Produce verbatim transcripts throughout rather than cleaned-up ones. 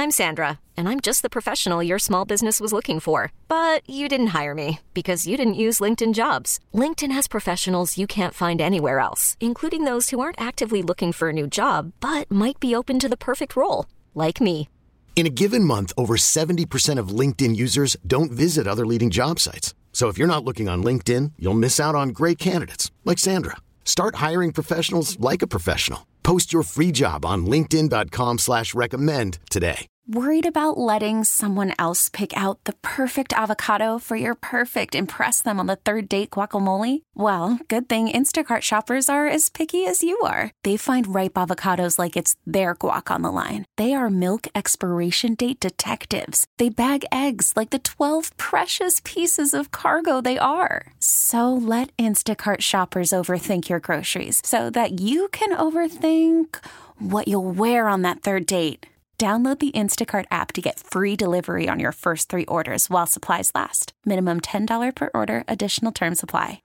I'm Sandra, and I'm just the professional your small business was looking for. But you didn't hire me because you didn't use LinkedIn Jobs. LinkedIn has professionals you can't find anywhere else, including those who aren't actively looking for a new job, but might be open to the perfect role, like me. In a given month, over seventy percent of LinkedIn users don't visit other leading job sites. So if you're not looking on LinkedIn, you'll miss out on great candidates like Sandra. Start hiring professionals like a professional. Post your free job on linkedin.com slash recommend today. Worried about letting someone else pick out the perfect avocado for your perfect impress them on the third date guacamole? Well, good thing Instacart shoppers are as picky as you are. They find ripe avocados like it's their guac on the line. They are milk expiration date detectives. They bag eggs like the twelve precious pieces of cargo they are. So let Instacart shoppers overthink your groceries so that you can overthink what you'll wear on that third date. Download the Instacart app to get free delivery on your first three orders while supplies last. Minimum ten dollars per order. Additional terms apply.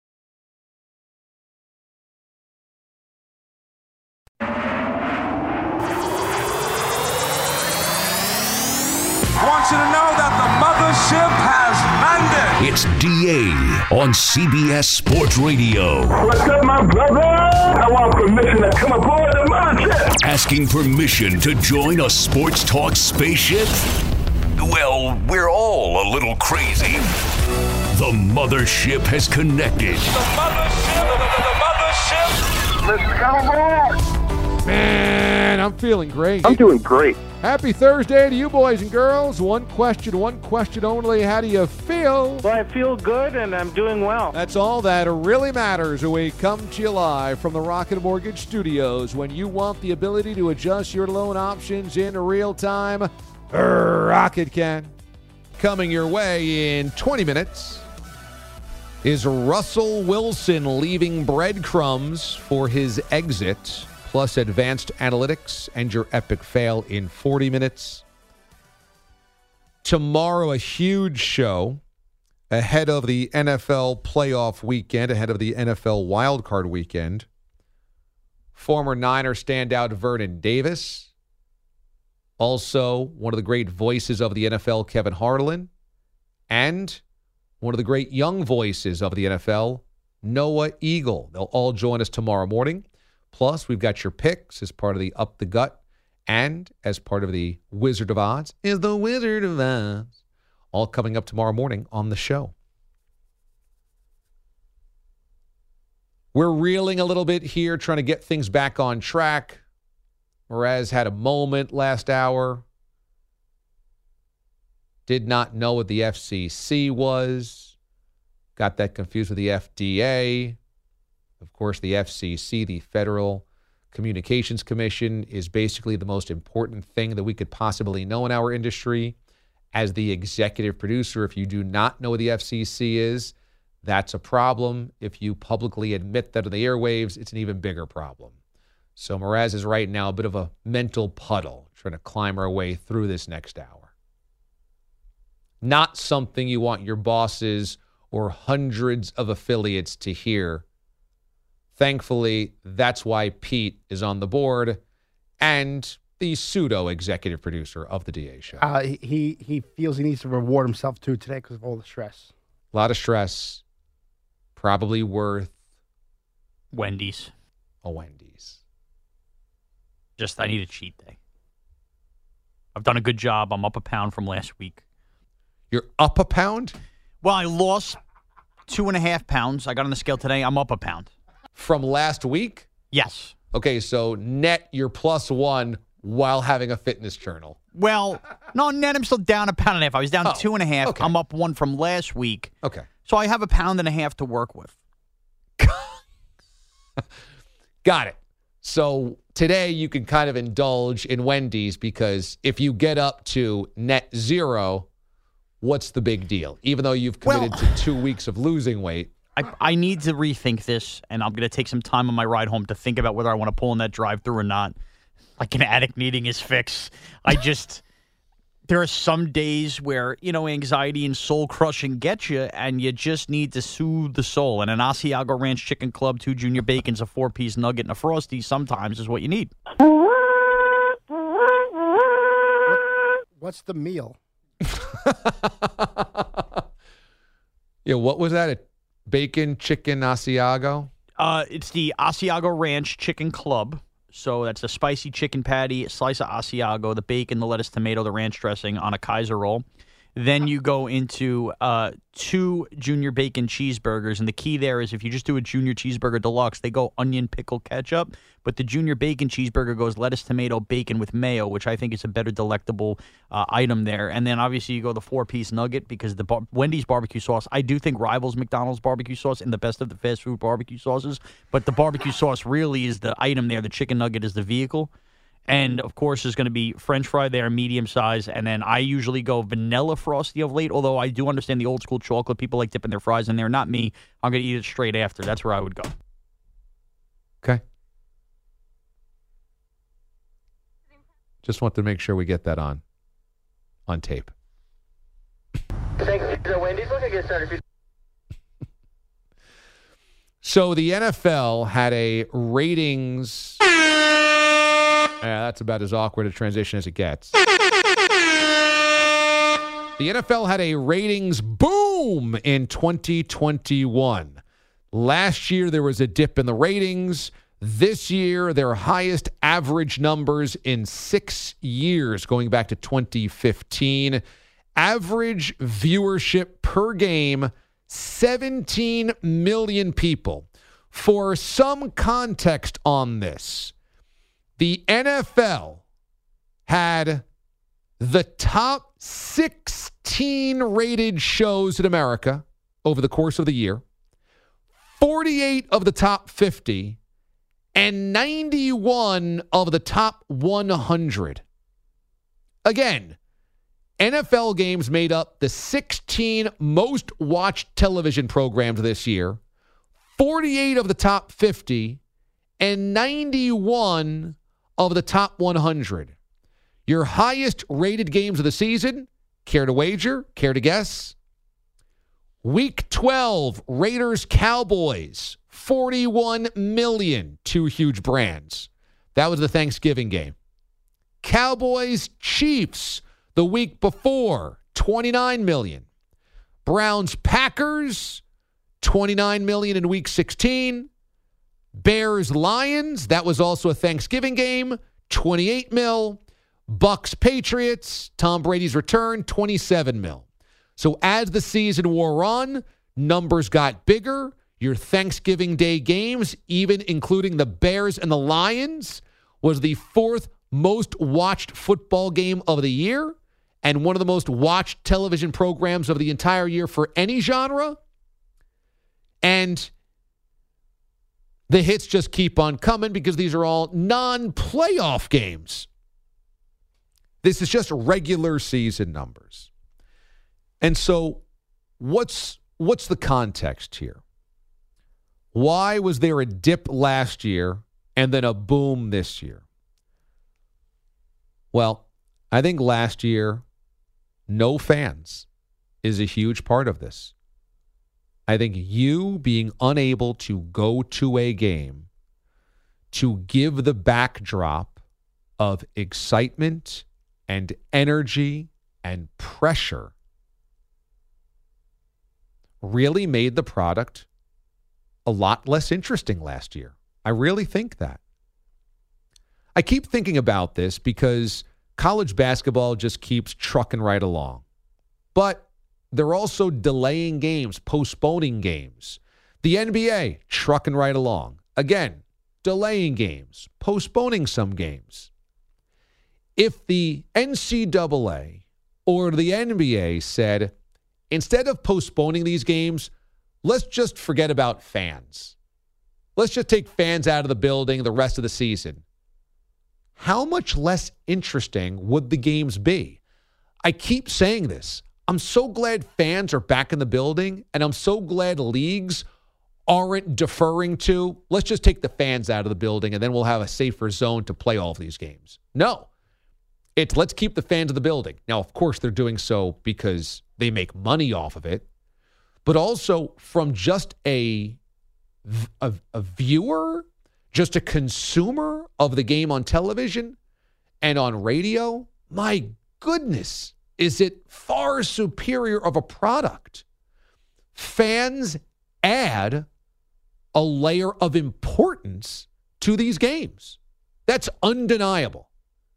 I want you to know that the mothership has landed. It's D A on C B S Sports Radio. What's up, my brother? I want permission to come aboard the mothership. Asking permission to join a sports talk spaceship? Well, we're all a little crazy. The mothership has connected. The mothership, the, the, the mothership. Let's come aboard. Man, I'm feeling great. I'm doing great. Happy Thursday to you, boys and girls. One question, one question only. How do you feel? Well, I feel good, and I'm doing well. That's all that really matters. We come to you live from the Rocket Mortgage Studios. When you want the ability to adjust your loan options in real time, Rocket can. Coming your way in twenty minutes is Russell Wilson leaving breadcrumbs for his exit, plus advanced analytics and your epic fail in forty minutes. Tomorrow, a huge show ahead of the N F L playoff weekend, ahead of the N F L wildcard weekend. Former Niner standout Vernon Davis. Also, one of the great voices of the N F L, Kevin Harlan. And one of the great young voices of the N F L, Noah Eagle. They'll all join us tomorrow morning. Plus, we've got your picks as part of the Up the Gut and as part of the Wizard of Odds is the Wizard of Oz. All coming up tomorrow morning on the show. We're reeling a little bit here, trying to get things back on track. Mraz had a moment last hour. Did not know what the F C C was. Got that confused with the F D A. Of course, the F C C, the Federal Communications Commission, is basically the most important thing that we could possibly know in our industry. As the executive producer, if you do not know what the F C C is, that's a problem. If you publicly admit that on the airwaves, it's an even bigger problem. So Mraz is right now a bit of a mental puddle, trying to climb our way through this next hour. Not something you want your bosses or hundreds of affiliates to hear. Thankfully, that's why Pete is on the board and the pseudo-executive producer of the D A Show. Uh, he, he feels he needs to reward himself, too, today because of all the stress. A lot of stress. Probably worth... Wendy's. A Wendy's. Just, I need a cheat day. I've done a good job. I'm up a pound from last week. You're up a pound? Well, I lost two and a half pounds. I got on the scale today. I'm up a pound. From last week? Yes. Okay, so net you're plus one while having a fitness journal. Well, no, net I'm still down a pound and a half. I was down oh, to two and a half. Okay. I'm up one from last week. Okay. So I have a pound and a half to work with. Got it. So today you can kind of indulge in Wendy's because if you get up to net zero, what's the big deal? Even though you've committed well, to two weeks of losing weight. I, I need to rethink this, and I'm going to take some time on my ride home to think about whether I want to pull in that drive-thru or not. Like an addict needing his fix. I just, there are some days where, you know, anxiety and soul-crushing get you, and you just need to soothe the soul. And an Asiago Ranch Chicken Club, two junior bacons, a four-piece nugget, and a Frosty sometimes is what you need. What's the meal? Yeah, what was that? A bacon, chicken, Asiago? Uh, it's the Asiago Ranch Chicken Club. So that's a spicy chicken patty, a slice of Asiago, the bacon, the lettuce, tomato, the ranch dressing on a Kaiser roll. Then you go into uh, two junior bacon cheeseburgers. And the key there is if you just do a junior cheeseburger deluxe, they go onion, pickle, ketchup. But the junior bacon cheeseburger goes lettuce, tomato, bacon with mayo, which I think is a better delectable uh, item there. And then obviously you go the four-piece nugget because the bar- Wendy's barbecue sauce, I do think rivals McDonald's barbecue sauce in the best of the fast food barbecue sauces. But the barbecue sauce really is the item there. The chicken nugget is the vehicle. And, of course, there's going to be French fry there, medium size. And then I usually go vanilla Frosty of late, although I do understand the old school chocolate. People like dipping their fries in there. Not me. I'm going to eat it straight after. That's where I would go. Okay. Just want to make sure we get that on on tape. Thanks. Wendy's looking to get started. So the N F L had a ratings... Yeah, that's about as awkward a transition as it gets. The N F L had a ratings boom in twenty twenty-one. Last year, there was a dip in the ratings. This year, their highest average numbers in six years, going back to twenty fifteen. Average viewership per game, seventeen million people. For some context on this, the N F L had the top sixteen rated shows in America over the course of the year, forty-eight of the top fifty, and ninety-one of the top one hundred. Again, N F L games made up the sixteen most watched television programs this year, forty-eight of the top fifty, and ninety-one of the top one hundred. Your highest rated games of the season, care to wager, care to guess? Week twelve, Raiders Cowboys, forty-one million, two huge brands. That was the Thanksgiving game. Cowboys Chiefs, the week before, twenty-nine million. Browns Packers, twenty-nine million in week sixteen. Bears Lions, that was also a Thanksgiving game, twenty-eight mil. Bucks Patriots, Tom Brady's return, twenty-seven mil. So as the season wore on, numbers got bigger. Your Thanksgiving Day games, even including the Bears and the Lions, was the fourth most watched football game of the year and one of the most watched television programs of the entire year for any genre. And the hits just keep on coming because these are all non-playoff games. This is just regular season numbers. And so what's what's the context here? Why was there a dip last year and then a boom this year? Well, I think last year, no fans is a huge part of this. I think you being unable to go to a game to give the backdrop of excitement and energy and pressure really made the product a lot less interesting last year. I really think that. I keep thinking about this because college basketball just keeps trucking right along. But they're also delaying games, postponing games. The N B A, trucking right along. Again, delaying games, postponing some games. If the N C double A or the N B A said, instead of postponing these games, let's just forget about fans. Let's just take fans out of the building the rest of the season. How much less interesting would the games be? I keep saying this. I'm so glad fans are back in the building, and I'm so glad leagues aren't deferring to, let's just take the fans out of the building, and then we'll have a safer zone to play all of these games. No. It's let's keep the fans in the building. Now, of course, they're doing so because they make money off of it, but also from just a, a, a viewer, just a consumer of the game on television and on radio. My goodness, is it far superior of a product. Fans add a layer of importance to these games. That's undeniable.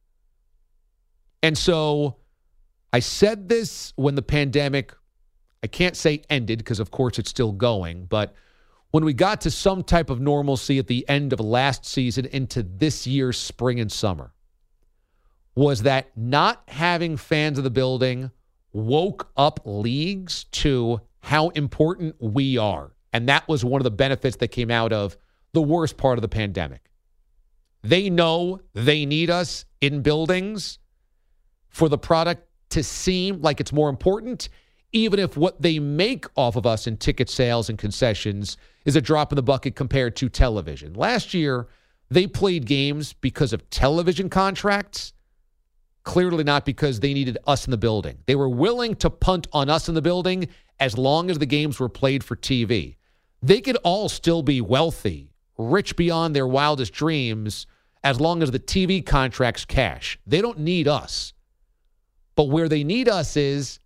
And so I said this when the pandemic, I can't say ended because, of course, it's still going, but when we got to some type of normalcy at the end of last season into this year's spring and summer, was that not having fans of the building woke up leagues to how important we are. And that was one of the benefits that came out of the worst part of the pandemic. They know they need us in buildings for the product to seem like it's more important, even if what they make off of us in ticket sales and concessions is a drop in the bucket compared to television. Last year, they played games because of television contracts, clearly not because they needed us in the building. They were willing to punt on us in the building as long as the games were played for T V. They could all still be wealthy, rich beyond their wildest dreams, as long as the T V contracts cash. They don't need us. But where they need us is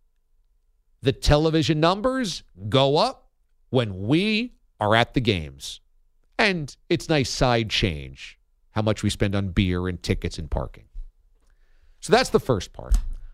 the television numbers go up when we are at the games. And it's nice side change, how much we spend on beer and tickets and parking. So that's the first part.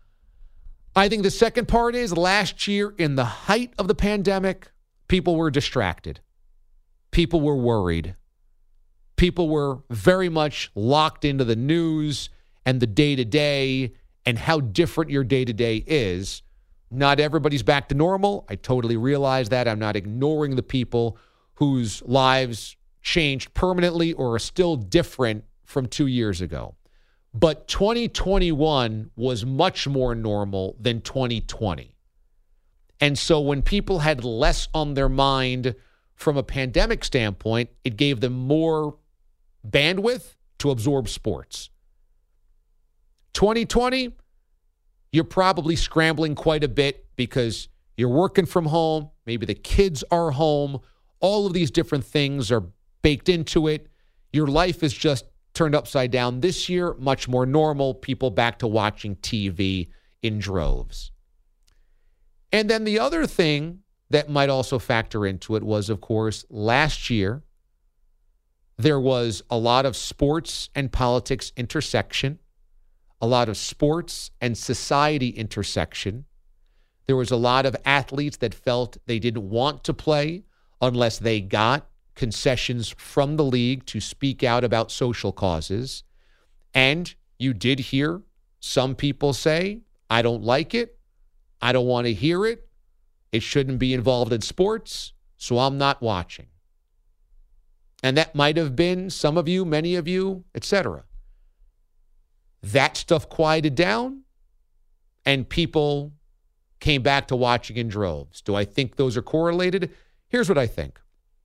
I think the second part is last year, in the height of the pandemic, people were distracted. People were worried. People were very much locked into the news and the day-to-day and how different your day-to-day is. Not everybody's back to normal. I totally realize that. I'm not ignoring the people whose lives changed permanently or are still different from two years ago. But twenty twenty-one was much more normal than twenty twenty. And so when people had less on their mind from a pandemic standpoint, it gave them more bandwidth to absorb sports. twenty twenty, you're probably scrambling quite a bit because you're working from home. Maybe the kids are home. All of these different things are baked into it. Your life is just turned upside down. This year, much more normal. People back to watching T V in droves. And then the other thing that might also factor into it was, of course, last year, there was a lot of sports and politics intersection, a lot of sports and society intersection. There was a lot of athletes that felt they didn't want to play unless they got concessions from the league to speak out about social causes. And you did hear some people say, I don't like it. I don't want to hear it. It shouldn't be involved in sports, so I'm not watching. And that might have been some of you, many of you, et cetera. That stuff quieted down, and people came back to watching in droves. Do I think those are correlated? Here's what I think.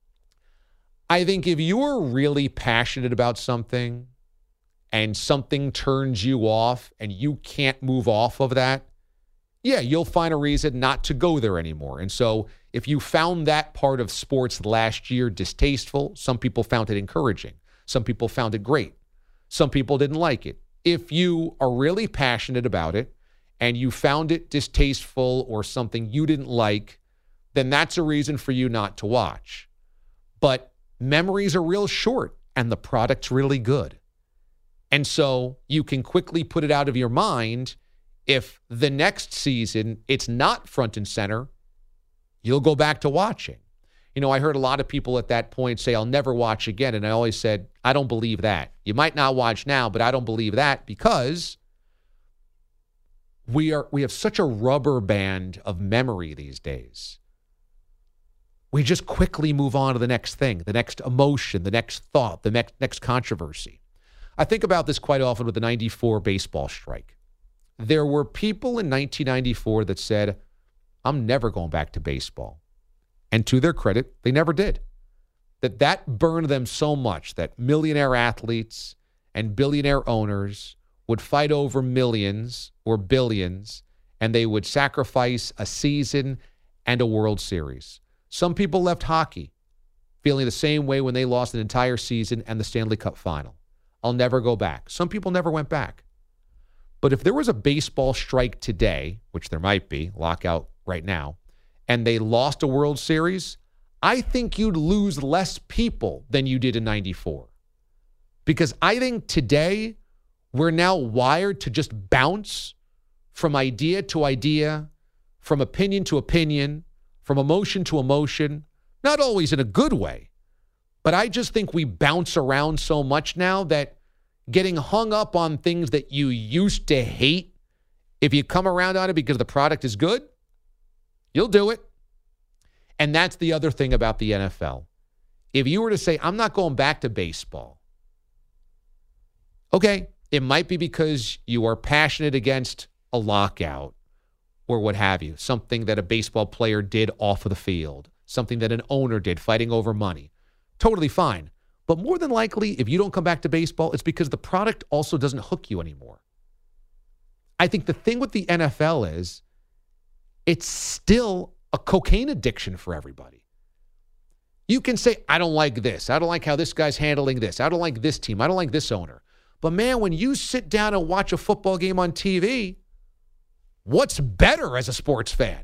I think if you're really passionate about something and something turns you off and you can't move off of that, yeah, you'll find a reason not to go there anymore. And so if you found that part of sports last year distasteful, some people found it encouraging. Some people found it great. Some people didn't like it. If you are really passionate about it and you found it distasteful or something you didn't like, then that's a reason for you not to watch. But memories are real short and the product's really good. And so you can quickly put it out of your mind. If the next season it's not front and center, you'll go back to watching. You know, I heard a lot of people at that point say, I'll never watch again. And I always said, I don't believe that. You might not watch now, but I don't believe that because we are we have such a rubber band of memory these days. We just quickly move on to the next thing, the next emotion, the next thought, the next next controversy. I think about this quite often with the ninety-four baseball strike. There were people in nineteen ninety-four that said, I'm never going back to baseball. And to their credit, they never did. That that burned them so much that millionaire athletes and billionaire owners would fight over millions or billions, and they would sacrifice a season and a World Series. Some people left hockey feeling the same way when they lost an entire season and the Stanley Cup final. I'll never go back. Some people never went back. But if there was a baseball strike today, which there might be, lockout right now, and they lost a World Series, I think you'd lose less people than you did in ninety-four. Because I think today we're now wired to just bounce from idea to idea, from opinion to opinion, from emotion to emotion, not always in a good way. But I just think we bounce around so much now that getting hung up on things that you used to hate, if you come around on it because the product is good, you'll do it. And that's the other thing about the N F L. If you were to say, I'm not going back to baseball, okay, it might be because you are passionate against a lockout or what have you, something that a baseball player did off of the field, something that an owner did fighting over money. Totally fine. But more than likely, if you don't come back to baseball, it's because the product also doesn't hook you anymore. I think the thing with the N F L is it's still a cocaine addiction for everybody. You can say, I don't like this. I don't like how this guy's handling this. I don't like this team. I don't like this owner. But man, when you sit down and watch a football game on T V, what's better as a sports fan?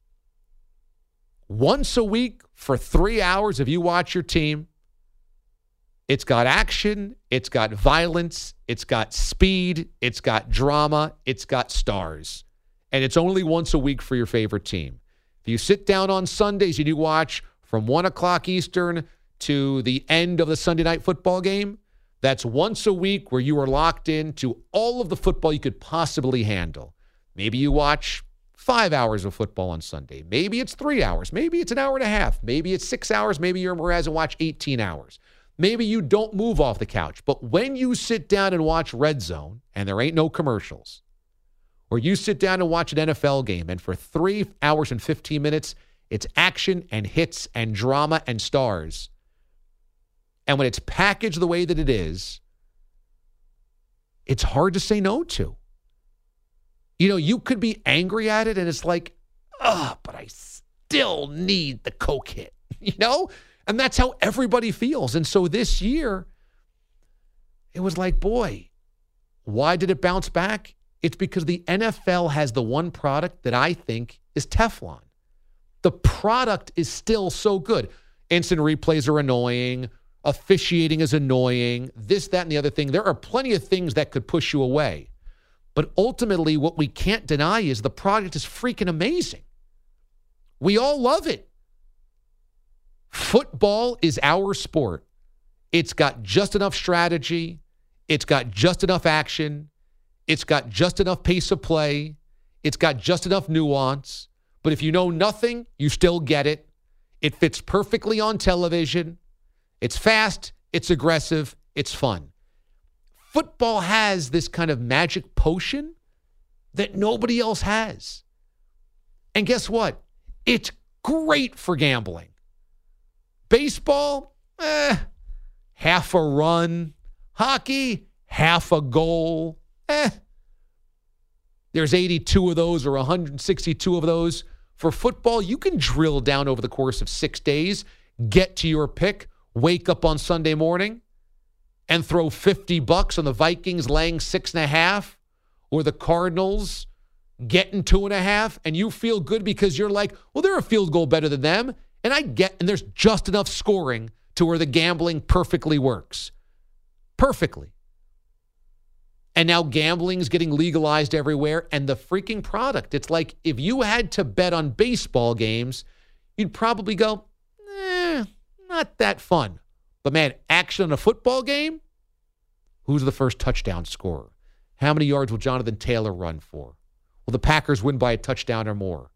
Once a week for three hours, if you watch your team, it's got action, it's got violence, it's got speed, it's got drama, it's got stars. And it's only once a week for your favorite team. If you sit down on Sundays and you watch from one o'clock Eastern to the end of the Sunday night football game, that's once a week where you are locked into all of the football you could possibly handle. Maybe you watch five hours of football on Sunday. Maybe it's three hours. Maybe it's an hour and a half. Maybe it's six hours. Maybe you're Mraz and watch eighteen hours. Maybe you don't move off the couch. But when you sit down and watch Red Zone, and there ain't no commercials, or you sit down and watch an N F L game, and for three hours and fifteen minutes, it's action and hits and drama and stars. And when it's packaged the way that it is, it's hard to say no to. You know, you could be angry at it, and it's like, ugh, but I still need the Coke hit, you know? And that's how everybody feels. And so this year, it was like, boy, why did it bounce back? It's because the N F L has the one product that I think is Teflon. The product is still so good. Instant replays are annoying. Officiating is annoying. This, that, and the other thing. There are plenty of things that could push you away. But ultimately, what we can't deny is the product is freaking amazing. We all love it. Football is our sport. It's got just enough strategy. It's got just enough action. It's got just enough pace of play. It's got just enough nuance. But if you know nothing, you still get it. It fits perfectly on television. It's fast. It's aggressive. It's fun. Football has this kind of magic potion that nobody else has. And guess what? It's great for gambling. Baseball, eh, half a run. Hockey, half a goal. Eh. There's eighty-two of those or one hundred sixty-two of those. For football, you can drill down over the course of six days, get to your pick, wake up on Sunday morning, and throw fifty bucks on the Vikings laying six and a half or the Cardinals getting two and a half, and you feel good because you're like, well, they're a field goal better than them. And I get, and there's just enough scoring to where the gambling perfectly works. Perfectly. And now gambling's getting legalized everywhere, and the freaking product. It's like if you had to bet on baseball games, you'd probably go, eh, not that fun. But man, action on a football game? Who's the first touchdown scorer? How many yards will Jonathan Taylor run for? Will the Packers win by a touchdown or more?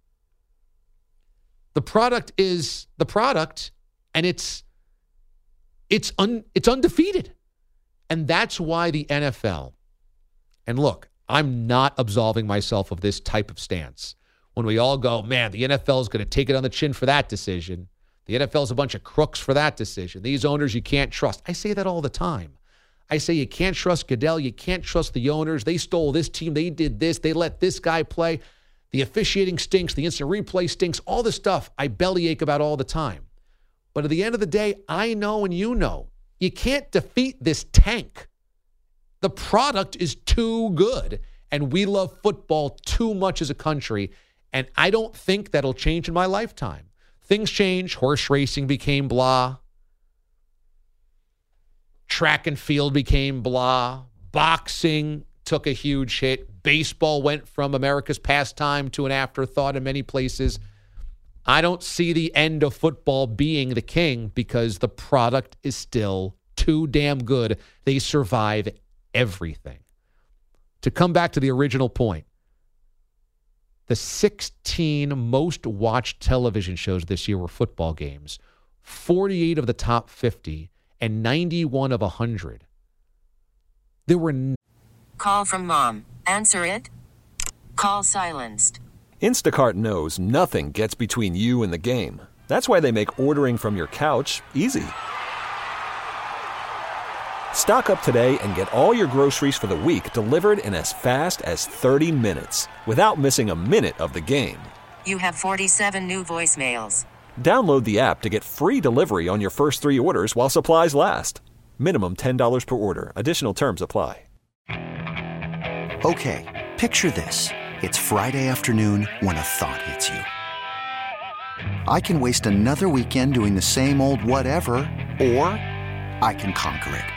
The product is the product, and it's it's un, it's undefeated. And that's why the N F L, and look, I'm not absolving myself of this type of stance. When we all go, man, the N F L is going to take it on the chin for that decision. The N F L is a bunch of crooks for that decision. These owners you can't trust. I say that all the time. I say you can't trust Goodell. You can't trust the owners. They stole this team. They did this. They let this guy play. The officiating stinks. The instant replay stinks. All this stuff I bellyache about all the time. But at the end of the day, I know and you know, you can't defeat this tank. The product is too good. and we love football too much as a country, and I don't think that'll change in my lifetime. Things change. Horse racing became blah. Track and field became blah. Boxing took a huge hit. Baseball went from America's pastime to an afterthought in many places. I don't see the end of football being the king because the product is still too damn good. They survive everything. To come back to the original point, the sixteen most watched television shows this year were football games. forty-eight of the top fifty and ninety-one of one hundred. There were... N- Call from mom. Answer it. Call silenced. Instacart knows nothing gets between you and the game. That's why they make ordering from your couch easy. Stock up today and get all your groceries for the week delivered in as fast as thirty minutes without missing a minute of the game. You have forty-seven new voicemails. Download the app to get free delivery on your first three orders while supplies last. Minimum ten dollars per order. Additional terms apply. Okay, picture this. It's Friday afternoon when a thought hits you. I can waste another weekend doing the same old whatever, or I can conquer it.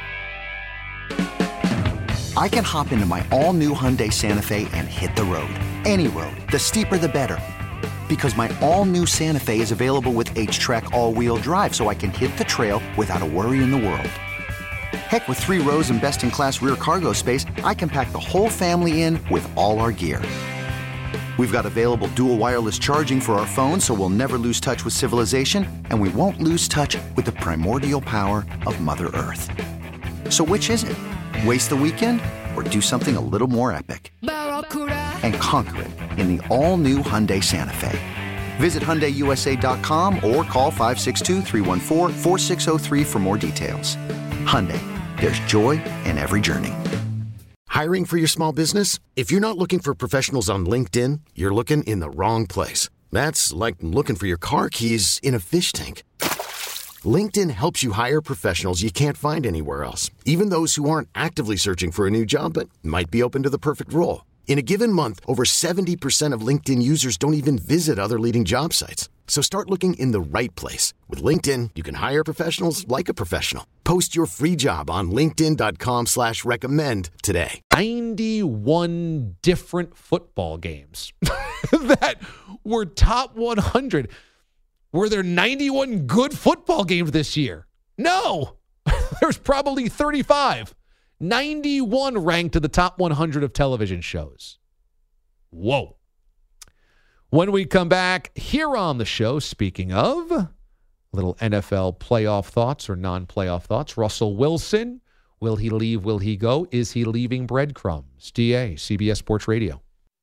I can hop into my all-new Hyundai Santa Fe and hit the road. Any road. The steeper, the better. Because my all-new Santa Fe is available with H-Track all-wheel drive, so I can hit the trail without a worry in the world. Heck, with three rows and best-in-class rear cargo space, I can pack the whole family in with all our gear. We've got available dual wireless charging for our phones, so we'll never lose touch with civilization, and we won't lose touch with the primordial power of Mother Earth. So which is it? Waste the weekend or do something a little more epic? And conquer it in the all-new Hyundai Santa Fe. Visit Hyundai U S A dot com or call five six two, three one four, four six zero three for more details. Hyundai, there's joy in every journey. Hiring for your small business? If you're not looking for professionals on LinkedIn, you're looking in the wrong place. That's like looking for your car keys in a fish tank. LinkedIn helps you hire professionals you can't find anywhere else, even those who aren't actively searching for a new job but might be open to the perfect role. In a given month, over seventy percent of LinkedIn users don't even visit other leading job sites. So start looking in the right place. With LinkedIn, you can hire professionals like a professional. Post your free job on linkedin dot com slash recommend today. ninety-one different football games that were top one hundred. Were there ninety-one good football games this year? No. There's probably thirty-five. ninety-one ranked to the top one hundred of television shows. Whoa. When we come back here on the show, speaking of, a little N F L playoff thoughts or non-playoff thoughts. Russell Wilson, will he leave? Will he go? Is he leaving breadcrumbs? D A, C B S Sports Radio.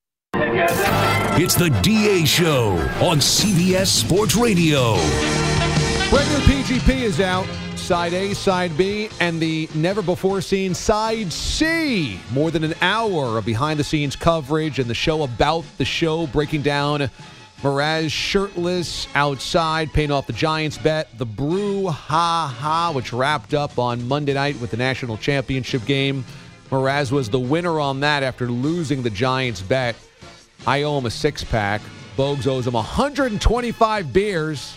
It's the D A Show on C B S Sports Radio. Brand new P G P is out. Side A, Side B, and the never-before-seen Side C. More than an hour of behind-the-scenes coverage and the show about the show, breaking down Mraz shirtless outside, paying off the Giants bet, the Brew-Ha-Ha, which wrapped up on Monday night with the national championship game. Mraz was the winner on that after losing the Giants bet. I owe him a six-pack. Bogues owes him one hundred twenty-five beers.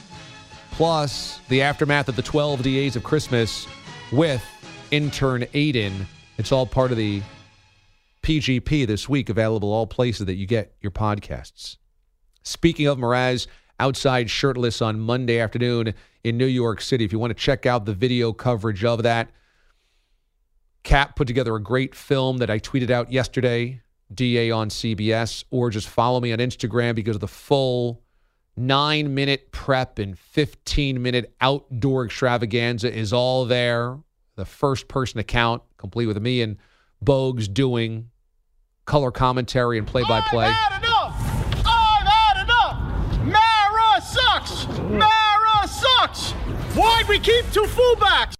Plus, the aftermath of the twelve D As of Christmas with intern Aiden. It's all part of the P G P this week, available all places that you get your podcasts. Speaking of Mraz, outside shirtless on Monday afternoon in New York City. If you want to check out the video coverage of that, Cap put together a great film that I tweeted out yesterday, D A on C B S, or just follow me on Instagram because of the full nine-minute prep and fifteen-minute outdoor extravaganza is all there. The first-person account, complete with me and Bogues doing color commentary and play-by-play. I've had enough! I've had enough! Mara sucks! Mara sucks! Why'd we keep two fullbacks?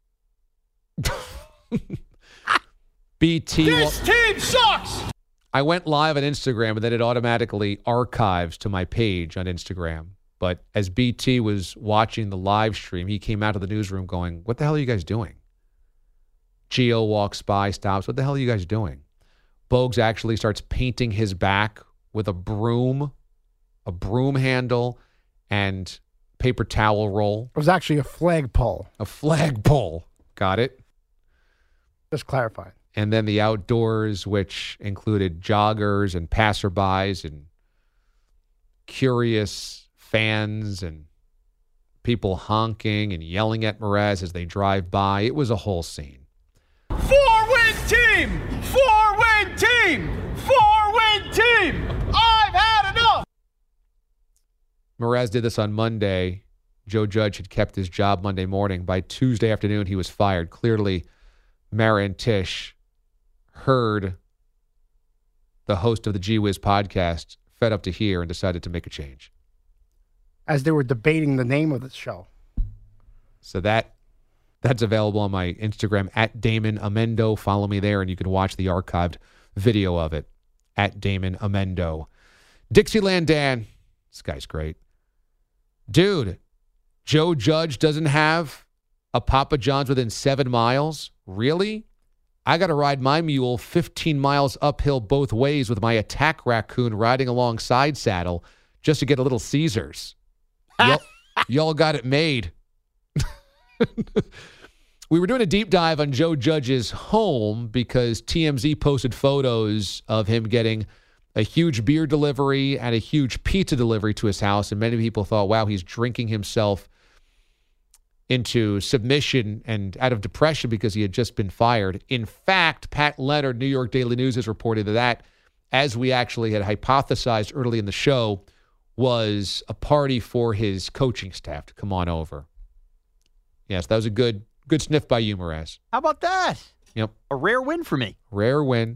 B T. This team sucks! I went live on Instagram, and then it automatically archives to my page on Instagram. But as B T was watching the live stream, he came out of the newsroom going, what the hell are you guys doing? Gio walks by, stops. What the hell are you guys doing? Bogues actually starts painting his back with a broom, a broom handle, and paper towel roll. It was actually a flagpole. A flagpole. Got it? Just clarifying. And then the outdoors, which included joggers and passerbys and curious fans and people honking and yelling at Mraz as they drive by. It was a whole scene. Four-win team! Four-win team! Four-win team! I've had enough! Mraz did this on Monday. Joe Judge had kept his job Monday morning. By Tuesday afternoon, he was fired. Clearly, Mara and Tish heard the host of the Gee Whiz podcast, fed up to hear, and decided to make a change. As they were debating the name of the show. So that that's available on my Instagram, at Damon Amendo. Follow me there, and you can watch the archived video of it, at Damon Amendo. Dixieland Dan. This guy's great. Dude, Joe Judge doesn't have a Papa John's within seven miles? Really? I got to ride my mule fifteen miles uphill both ways with my attack raccoon riding alongside saddle just to get a little Caesars. Y'all, y'all got it made. We were doing a deep dive on Joe Judge's home because T M Z posted photos of him getting a huge beer delivery and a huge pizza delivery to his house, and many people thought, wow, he's drinking himself into submission and out of depression because he had just been fired. In fact, Pat Leonard, New York Daily News, has reported that, as we actually had hypothesized early in the show, was a party for his coaching staff to come on over. Yes, that was a good good sniff by you, Mraz. How about that? Yep. A rare win for me. Rare win.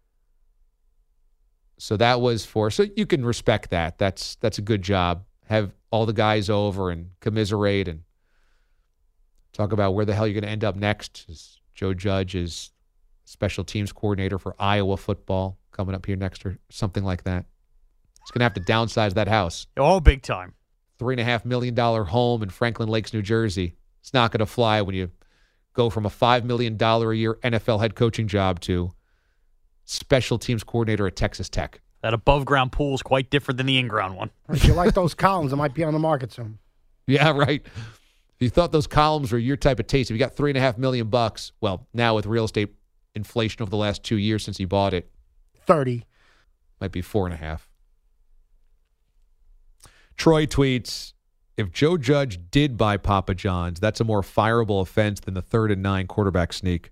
So that was for, so you can respect that. That's that's a good job. Have all the guys over and commiserate and talk about where the hell you're going to end up next. As Joe Judge is special teams coordinator for Iowa football coming up here next or something like that. He's going to have to downsize that house. Oh, big time. Three and a half million dollar home in Franklin Lakes, New Jersey. It's not going to fly when you go from a five million dollars a year N F L head coaching job to special teams coordinator at Texas Tech. That above ground pool is quite different than the in ground one. If you like those columns, it might be on the market soon. Yeah, right. If you thought those columns were your type of taste, if you got three and a half million bucks, well, now with real estate inflation over the last two years since he bought it, thirty might be four and a half. Troy tweets, if Joe Judge did buy Papa John's, that's a more fireable offense than the third and nine quarterback sneak.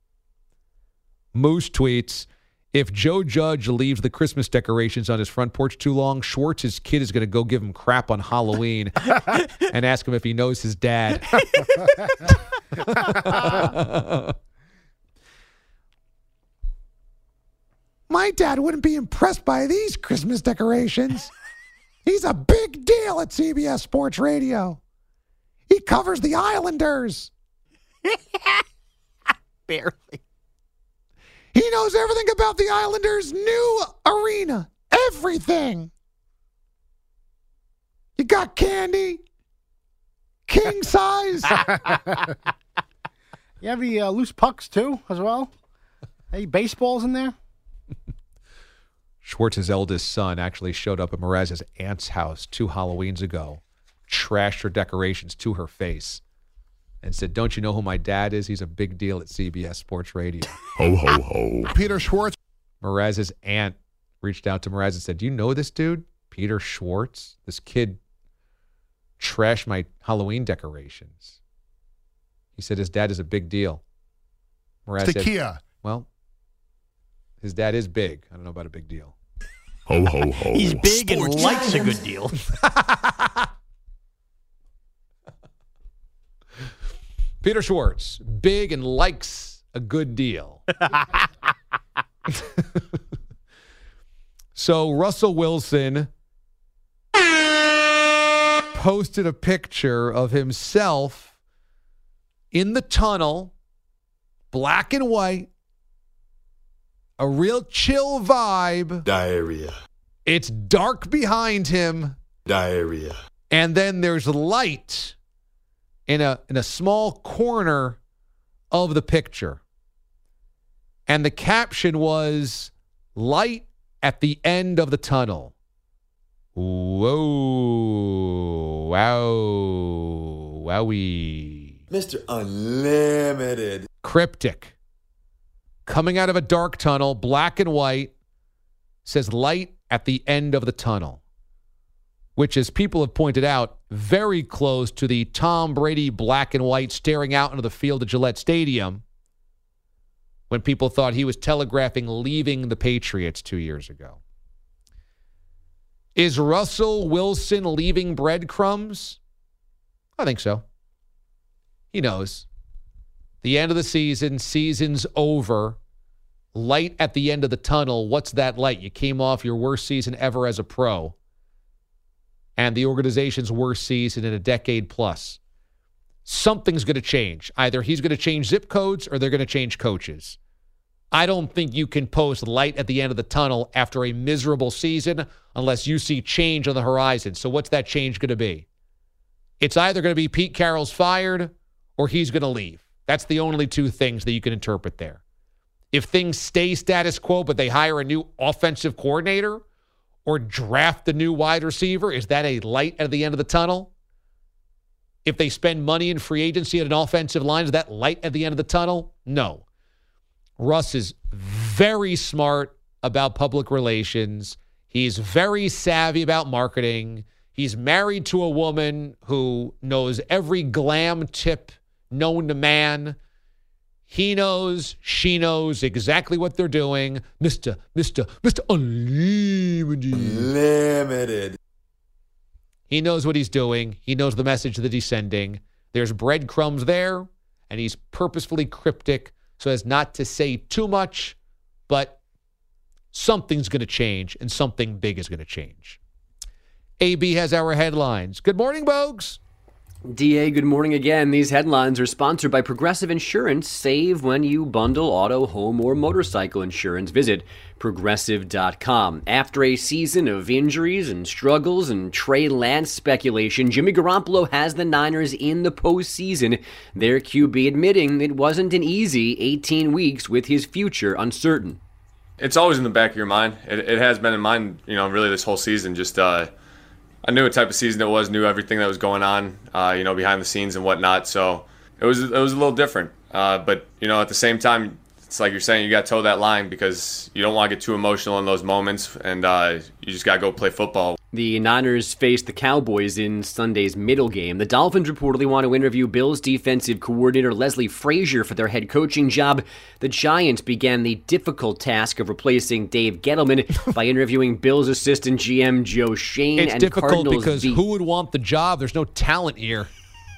Moose tweets, if Joe Judge leaves the Christmas decorations on his front porch too long, Schwartz's kid is going to go give him crap on Halloween and ask him if he knows his dad. My dad wouldn't be impressed by these Christmas decorations. He's a big deal at C B S Sports Radio. He covers the Islanders. Barely. He knows everything about the Islanders' new arena. Everything. You got candy. King size. You have any uh, loose pucks, too, as well? Any baseballs in there? Schwartz's eldest son actually showed up at Mraz's aunt's house two Halloweens ago, trashed her decorations to her face, and said, don't you know who my dad is? He's a big deal at C B S Sports Radio. Ho, ho, ho. Peter Schwartz. Mraz's aunt reached out to Mraz and said, do you know this dude, Peter Schwartz? This kid trashed my Halloween decorations. He said his dad is a big deal. Mraz It's the said, Kia. well, his dad is big. I don't know about a big deal. Ho, ho, ho. He's big Sports and likes a Giants. good deal. Peter Schwartz, big and likes a good deal. So Russell Wilson posted a picture of himself in the tunnel, black and white, a real chill vibe. Diarrhea. It's dark behind him. Diarrhea. And then there's light in a in a small corner of the picture. And the caption was, Light at the end of the tunnel. Whoa. Wow. Wowie. Mister Unlimited. Cryptic. Coming out of a dark tunnel, black and white, says light at the end of the tunnel, which, as people have pointed out, very close to the Tom Brady black and white staring out into the field at Gillette Stadium when people thought he was telegraphing leaving the Patriots two years ago. Is Russell Wilson leaving breadcrumbs? I think so. He knows. The end of the season, season's over. Light at the end of the tunnel. What's that light? You came off your worst season ever as a pro and the organization's worst season in a decade plus. Something's going to change. Either he's going to change zip codes or they're going to change coaches. I don't think you can post light at the end of the tunnel after a miserable season unless you see change on the horizon. So what's that change going to be? It's either going to be Pete Carroll's fired or he's going to leave. That's the only two things that you can interpret there. If things stay status quo, but they hire a new offensive coordinator or draft a new wide receiver, is that a light at the end of the tunnel? If they spend money in free agency at an offensive line, is that light at the end of the tunnel? No. Russ is very smart about public relations. He's very savvy about marketing. He's married to a woman who knows every glam tip known to man. He knows, she knows exactly what they're doing. Mister, Mister, Mister Unlimited. Unlimited. He knows what he's doing. He knows the message that he's sending. There's breadcrumbs there, and he's purposefully cryptic so as not to say too much, but something's going to change, and something big is going to change. A B has our headlines. Good morning, Bogues. D A, good morning again. These headlines are sponsored by Progressive Insurance. Save when you bundle auto, home, or motorcycle insurance. Visit progressive dot com. After a season of injuries and struggles and Trey Lance speculation, Jimmy Garoppolo has the Niners in the postseason. Their Q B admitting it wasn't an easy eighteen weeks with his future uncertain. It's always in the back of your mind. It, it has been in mine, you know, really this whole season. Just, uh, I knew what type of season it was, knew everything that was going on, uh, you know, behind the scenes and whatnot. So it was it was a little different. Uh, but, you know, at the same time, it's like you're saying, you got to toe that line because you don't want to get too emotional in those moments, and uh, you just got to go play football. The Niners faced the Cowboys in Sunday's middle game. The Dolphins reportedly want to interview Bills defensive coordinator Leslie Frazier for their head coaching job. The Giants began the difficult task of replacing Dave Gettleman by interviewing Bills assistant G M Joe Schoen. It's and difficult Cardinals because v- who would want the job? There's no talent here.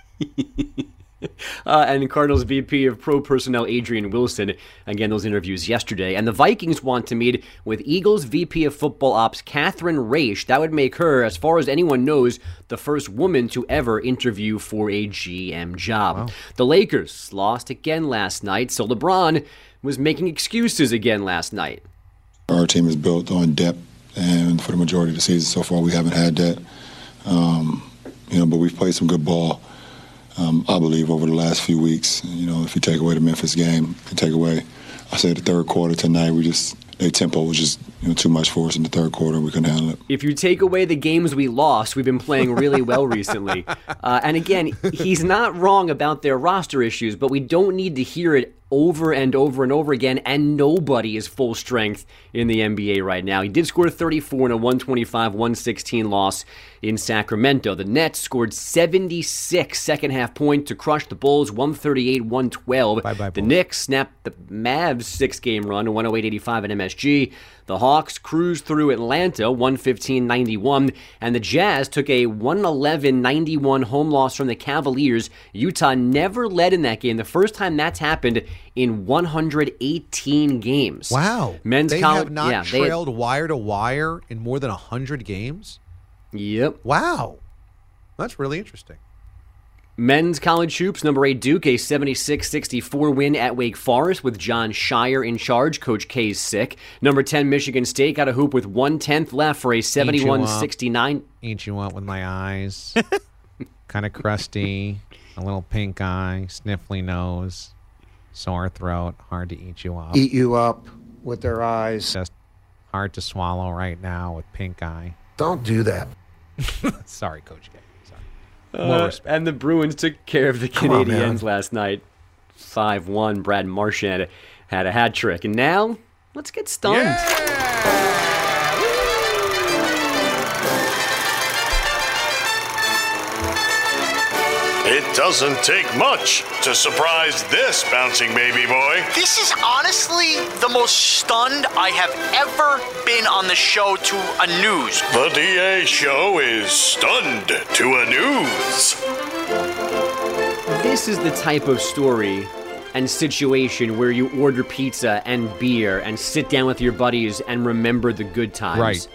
Uh, and Cardinals V P of Pro Personnel Adrian Wilson. Again, those interviews yesterday. And the Vikings want to meet with Eagles V P of Football Ops Catherine Raish. That would make her, as far as anyone knows, the first woman to ever interview for a G M job. Wow. The Lakers lost again last night, so LeBron was making excuses again last night. Our team is built on depth, and for the majority of the season so far, we haven't had that. Um, you know, but we've played some good ball. Um, I believe over the last few weeks, you know, if you take away the Memphis game, you take away, I say the third quarter tonight, we just, their tempo was just, you know, too much for us in the third quarter. We couldn't handle it. If you take away the games we lost, we've been playing really well recently. Uh, and again, he's not wrong about their roster issues, but we don't need to hear it over and over and over again, and nobody is full strength in the N B A right now. He did score thirty-four in a one twenty-five one sixteen loss in Sacramento. The Nets scored seventy-six second-half points to crush the Bulls one thirty-eight one twelve. Bye bye, the Bulls. Knicks snapped the Mavs' six-game run to one oh eight eighty-five at M S G. The Hawks cruised through Atlanta one fifteen ninety-one, and the Jazz took a one eleven ninety-one home loss from the Cavaliers. Utah never led in that game. The first time that's happened in one hundred eighteen games. Wow. Men's they college, have not yeah, trailed they had, wire to wire in more than one hundred games? Yep. Wow. That's really interesting. Men's college hoops, number eight Duke, a seventy-six sixty-four win at Wake Forest with John Shire in charge. Coach K's sick. Number ten Michigan State got a hoop with one-tenth left for a seventy-one sixty-nine. Eat you up with my eyes. Kind of crusty. A little pink eye. Sniffly nose. Sore throat. Hard to eat you up. Eat you up with their eyes. Just hard to swallow right now with pink eye. Don't do that. Sorry, Coach K. Sorry. More Uh, respect. and the Bruins took care of the Come on, Canadiens man. last night. five one. Brad Marchand had a, had a hat trick. And now, let's get stunned. It doesn't take much to surprise this bouncing baby boy. This is honestly the most stunned I have ever been on the show to a news. The D A show is stunned to a news. This is the type of story and situation where you order pizza and beer and sit down with your buddies and remember the good times. Right.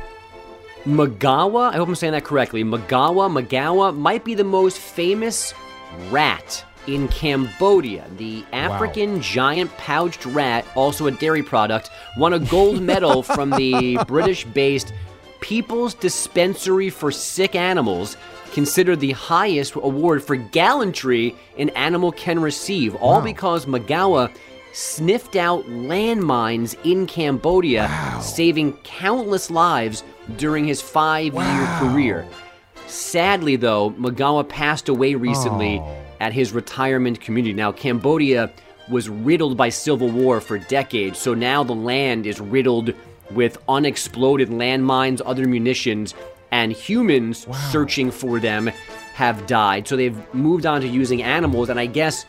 Magawa, I hope I'm saying that correctly. Magawa, Magawa might be the most famous rat in Cambodia. The African giant pouched rat, also a dairy product, won a gold medal from the British-based People's Dispensary for Sick Animals, considered the highest award for gallantry an animal can receive, all because Magawa sniffed out landmines in Cambodia, saving countless lives during his five-year career. Sadly, though, Magawa passed away recently Oh. at his retirement community. Now, Cambodia was riddled by civil war for decades, so now the land is riddled with unexploded landmines, other munitions, and humans searching for them have died. So they've moved on to using animals, and I guess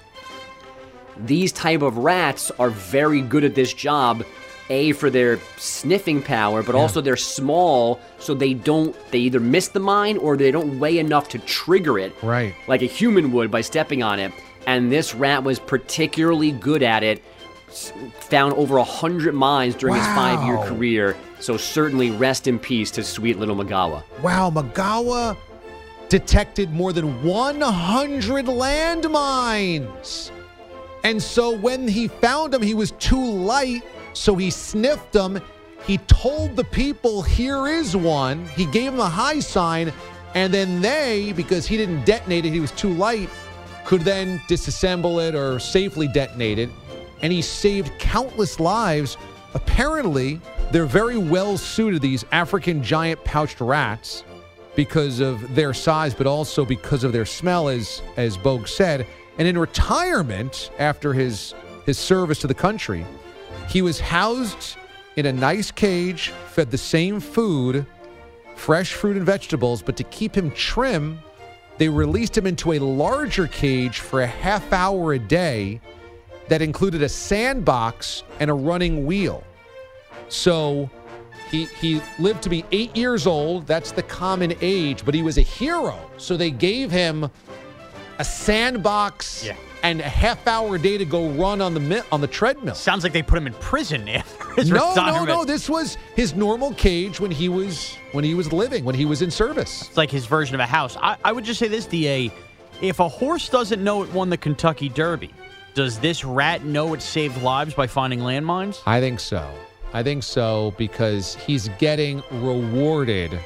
these type of rats are very good at this job, A, for their sniffing power, but also they're small, so they don't, they either miss the mine or they don't weigh enough to trigger it. Right. Like a human would by stepping on it. And this rat was particularly good at it, s- found over a hundred mines during his five-year career. So certainly rest in peace to sweet little Magawa. Wow, Magawa detected more than one hundred landmines. And so when he found them, he was too light, so he sniffed them. He told the people, here is one. He gave them a high sign, and then they, because he didn't detonate it, he was too light, could then disassemble it or safely detonate it. And he saved countless lives. Apparently, they're very well suited, these African giant pouched rats, because of their size, but also because of their smell, as as Bogue said. And in retirement, after his his service to the country, he was housed in a nice cage, fed the same food, fresh fruit and vegetables, but to keep him trim, they released him into a larger cage for a half hour a day that included a sandbox and a running wheel. So he he lived to be eight years old. That's the common age, but he was a hero. So they gave him a sandbox Yeah. and a half hour a day to go run on the mi- on the treadmill. Sounds like they put him in prison after his No, no, retirement. no. This was his normal cage when he was when he was living, when he was in service. It's like his version of a house. I, I would just say this, D A. If a horse doesn't know it won the Kentucky Derby, does this rat know it saved lives by finding landmines? I think so. I think so because he's getting rewarded.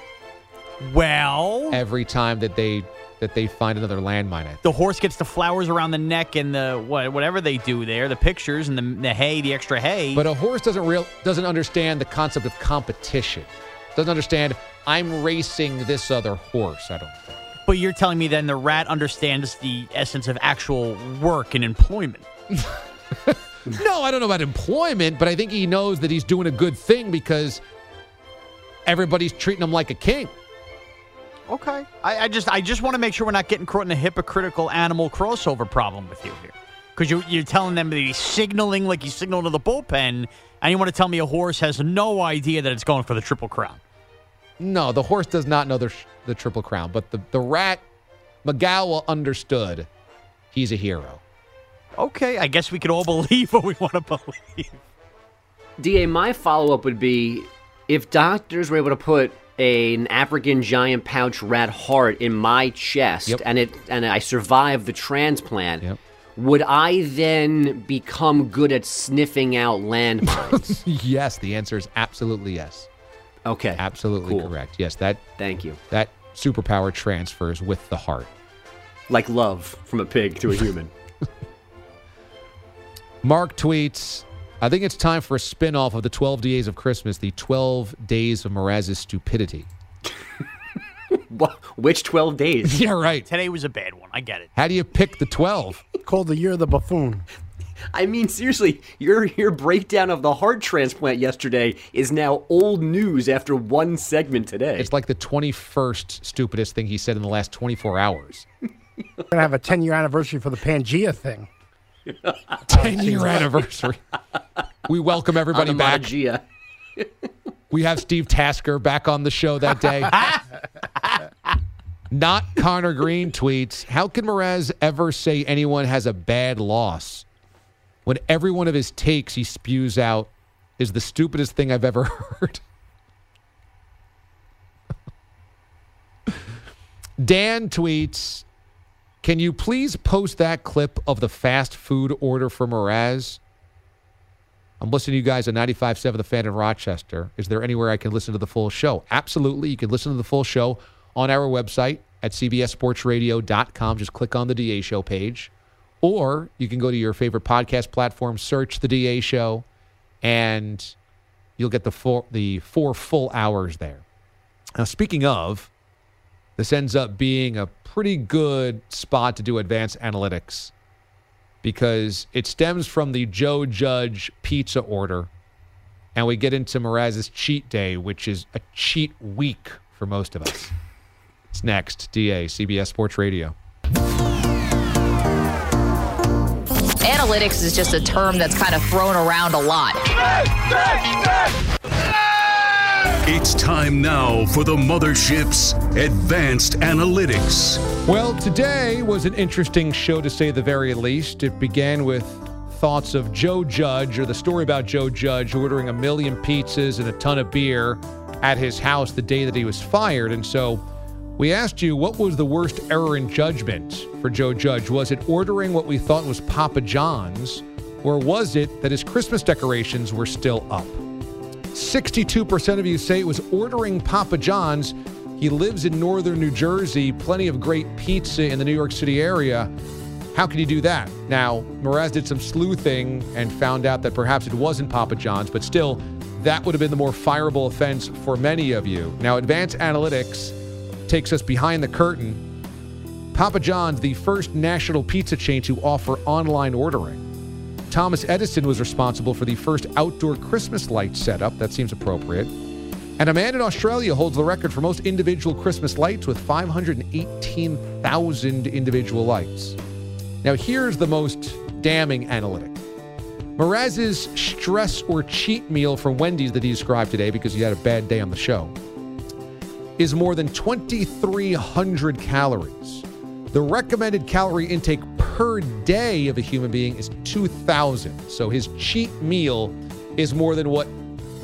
Well, every time that they that they find another landmine. I think. the horse gets the flowers around the neck and the what, whatever they do there, the pictures and the, the hay, the extra hay. But a horse doesn't real doesn't understand the concept of competition. Doesn't understand I'm racing this other horse. I don't think. But you're telling me then the rat understands the essence of actual work and employment. No, I don't know about employment, but I think he knows that he's doing a good thing because everybody's treating him like a king. Okay. I, I just I just want to make sure we're not getting caught in a hypocritical animal crossover problem with you here. Because you, you're telling them that he's signaling like he's signaling to the bullpen, and you want to tell me a horse has no idea that it's going for the Triple Crown. No, the horse does not know the, the Triple Crown, but the, the rat, Magawa, understood he's a hero. Okay, I guess we could all believe what we want to believe. D A, my follow-up would be, if doctors were able to put a, an African giant pouch rat heart in my chest, Yep. and it and I survived the transplant, Yep. would I then become good at sniffing out landmines? Yes, the answer is absolutely yes. Okay. Absolutely Cool. correct. Yes, that Thank you. that superpower transfers with the heart. Like love from a pig to a human. Mark tweets, I think it's time for a spin-off of the twelve Days of Christmas, the twelve Days of Mraz's Stupidity. Which twelve days? Yeah, right. Today was a bad one. I get it. How do you pick the twelve? Called the Year of the Buffoon. I mean, seriously, your your breakdown of the heart transplant yesterday is now old news after one segment today. It's like the twenty-first stupidest thing he said in the last twenty-four hours. We're going to have a ten-year anniversary for the Pangea thing. ten-year anniversary. We welcome everybody back. Pangea. We have Steve Tasker back on the show that day. Not Connor Green tweets, how can Mraz ever say anyone has a bad loss when every one of his takes he spews out is the stupidest thing I've ever heard? Dan tweets, can you please post that clip of the fast food order for Mraz? I'm listening to you guys on ninety-five point seven The Fan in Rochester. Is there anywhere I can listen to the full show? Absolutely. You can listen to the full show on our website at c b s sports radio dot com. Just click on the D A Show page. Or you can go to your favorite podcast platform, search the D A Show, and you'll get the four, the four full hours there. Now, speaking of, this ends up being a pretty good spot to do advanced analytics because it stems from the Joe Judge pizza order, and we get into Mraz's cheat day, which is a cheat week for most of us. It's next. D A, C B S Sports Radio. Analytics is just a term that's kind of thrown around a lot. It's time now for the Mothership's Advanced Analytics. Well, today was an interesting show, to say the very least. It began with thoughts of Joe Judge, or the story about Joe Judge ordering a million pizzas and a ton of beer at his house the day that he was fired. And so we asked you, what was the worst error in judgment for Joe Judge? Was it ordering what we thought was Papa John's, or was it that his Christmas decorations were still up? sixty-two percent of you say it was ordering Papa John's. He lives in northern New Jersey, plenty of great pizza in the New York City area. How can you do that? Now, Mraz did some sleuthing and found out that perhaps it wasn't Papa John's, but still, that would have been the more fireable offense for many of you. Now, advanced analytics takes us behind the curtain. Papa John's, the first national pizza chain to offer online ordering. Thomas Edison was responsible for the first outdoor Christmas light setup. That seems appropriate. And a man in Australia holds the record for most individual Christmas lights with five hundred eighteen thousand individual lights. Now, here's the most damning analytic. Mraz's stress or cheat meal from Wendy's that he described today, because he had a bad day on the show, is more than twenty-three hundred calories. The recommended calorie intake per day of a human being is two thousand. So his cheat meal is more than what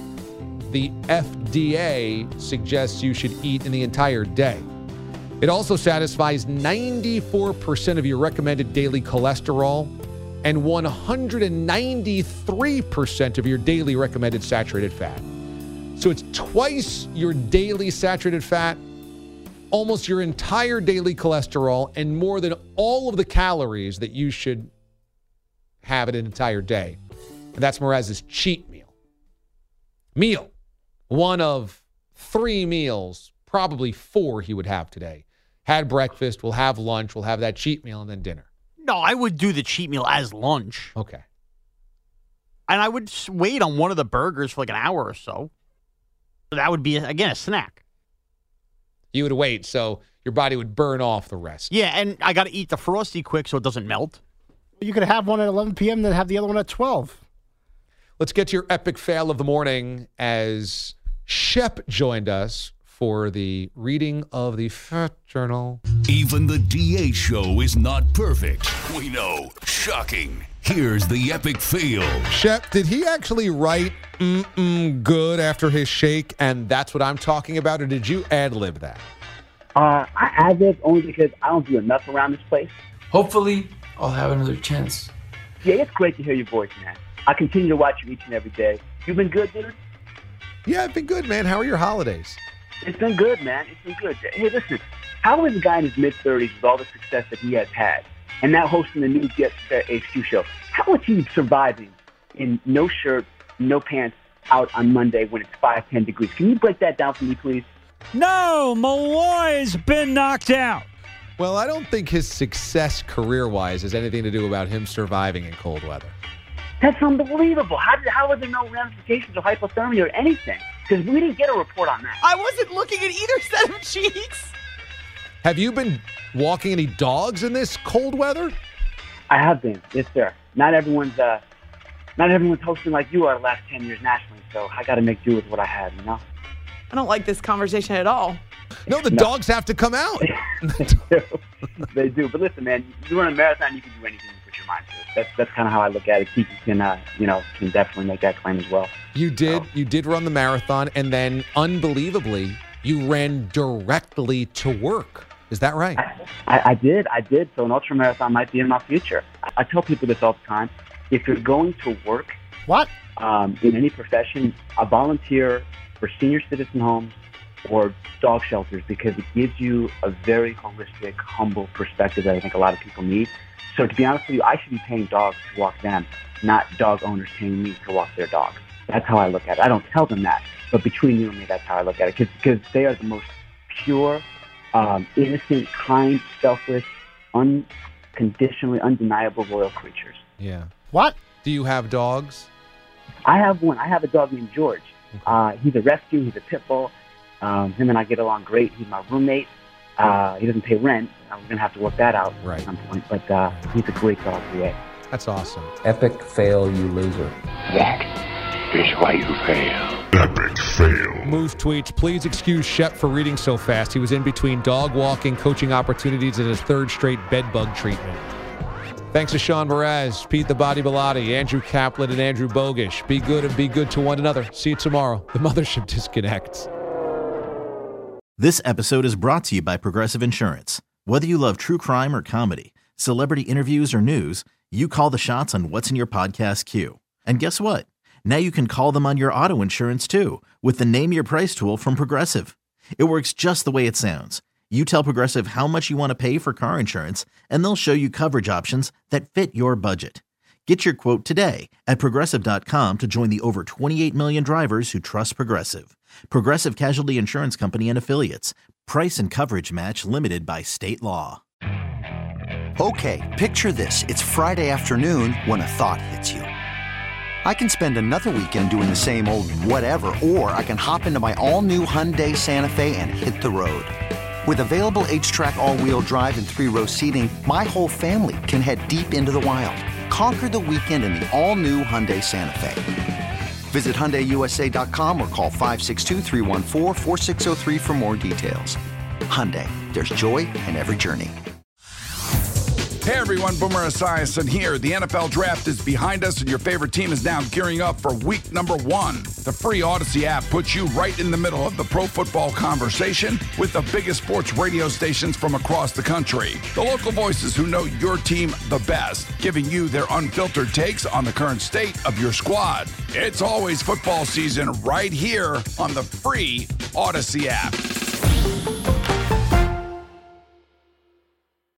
the F D A suggests you should eat in the entire day. It also satisfies ninety-four percent of your recommended daily cholesterol and one hundred ninety-three percent of your daily recommended saturated fat. So it's twice your daily saturated fat, almost your entire daily cholesterol, and more than all of the calories that you should have in an entire day. And that's Mraz's cheat meal. Meal. One of three meals, probably four he would have today. Had breakfast, we'll have lunch, we'll have that cheat meal, and then dinner. No, I would do the cheat meal as lunch. Okay. And I would just wait on one of the burgers for like an hour or so. That would be, again, a snack. You would wait, so your body would burn off the rest. Yeah, and I got to eat the Frosty quick so it doesn't melt. You could have one at eleven p.m., then have the other one at twelve. Let's get to your epic fail of the morning as Shep joined us for the reading of the Fat Journal. Even the D A Show is not perfect. We know. Shocking. Here's the epic fail. Shep, did he actually write mm-mm good after his shake, and that's what I'm talking about, or did you ad-lib that? Uh, I ad-lib only because I don't do enough around this place. Hopefully, I'll have another chance. Yeah, it's great to hear your voice, man. I continue to watch you each and every day. You've been good, dude? Yeah, I've been good, man. How are your holidays? It's been good, man. It's been good. Hey, listen, how is a guy in his mid-thirties with all the success that he has had, and now hosting the new Get H Q show, how is he surviving in no shirt, no pants out on Monday when it's five, ten degrees. Can you break that down for me, please? No, Malloy's been knocked out. Well, I don't think his success career-wise has anything to do about him surviving in cold weather. That's unbelievable. How did, how are there no ramifications of hypothermia or anything? Because we didn't get a report on that. I wasn't looking at either set of cheeks. Have you been walking any dogs in this cold weather? I have been, yes, sir. Not everyone's, uh, not everyone's hosting like you are the last ten years nationally, so I got to make do with what I have, you know? I don't like this conversation at all. No, the No. dogs have to come out. they, do. they do. But listen, man, you run a marathon, you can do anything you put your mind to. That's that's kind of how I look at it. Keith can, uh, you know, can definitely make that claim as well. You did. You did run the marathon, and then, unbelievably, you ran directly to work. Is that right? I, I did. I did. So an ultramarathon might be in my future. I, I tell people this all the time. If you're going to work, what um, in any profession, a volunteer for senior citizen homes or dog shelters, because it gives you a very holistic, humble perspective that I think a lot of people need. So to be honest with you, I should be paying dogs to walk them, not dog owners paying me to walk their dogs. That's how I look at it. I don't tell them that, but between you and me, that's how I look at it, because they are the most pure, um, innocent, kind, selfless, unconditionally, undeniable, loyal creatures. Yeah. What? Do you have dogs? I have one. I have a dog named George. Uh, he's a rescue. He's a pit bull. Um, him and I get along great. He's my roommate. Uh, he doesn't pay rent. Uh, we're going to have to work that out right. at some point. But uh, he's a great dog, V A. That's awesome. Epic fail, you loser. That is why you fail. Epic fail. Moose tweets, please excuse Shep for reading so fast. He was in between dog walking, coaching opportunities, and his third straight bed bug treatment. Thanks to Sean Mraz, Pete the Body Bilotti, Andrew Kaplan, and Andrew Bogish. Be good and be good to one another. See you tomorrow. The Mothership disconnects. This episode is brought to you by Progressive Insurance. Whether you love true crime or comedy, celebrity interviews or news, you call the shots on what's in your podcast queue. And guess what? Now you can call them on your auto insurance too with the Name Your Price tool from Progressive. It works just the way it sounds. You tell Progressive how much you want to pay for car insurance, and they'll show you coverage options that fit your budget. Get your quote today at Progressive dot com to join the over twenty-eight million drivers who trust Progressive. Progressive Casualty Insurance Company and Affiliates. Price and coverage match limited by state law. Okay, picture this. It's Friday afternoon when a thought hits you. I can spend another weekend doing the same old whatever, or I can hop into my all-new Hyundai Santa Fe and hit the road. With available H-Track all-wheel drive and three-row seating, my whole family can head deep into the wild. Conquer the weekend in the all-new Hyundai Santa Fe. Visit Hyundai U S A dot com or call five six two, three one four, four six zero three for more details. Hyundai, there's joy in every journey. Hey everyone, Boomer Esiason here. The N F L Draft is behind us and your favorite team is now gearing up for week number one. The free Odyssey app puts you right in the middle of the pro football conversation with the biggest sports radio stations from across the country. The local voices who know your team the best, giving you their unfiltered takes on the current state of your squad. It's always football season right here on the free Odyssey app.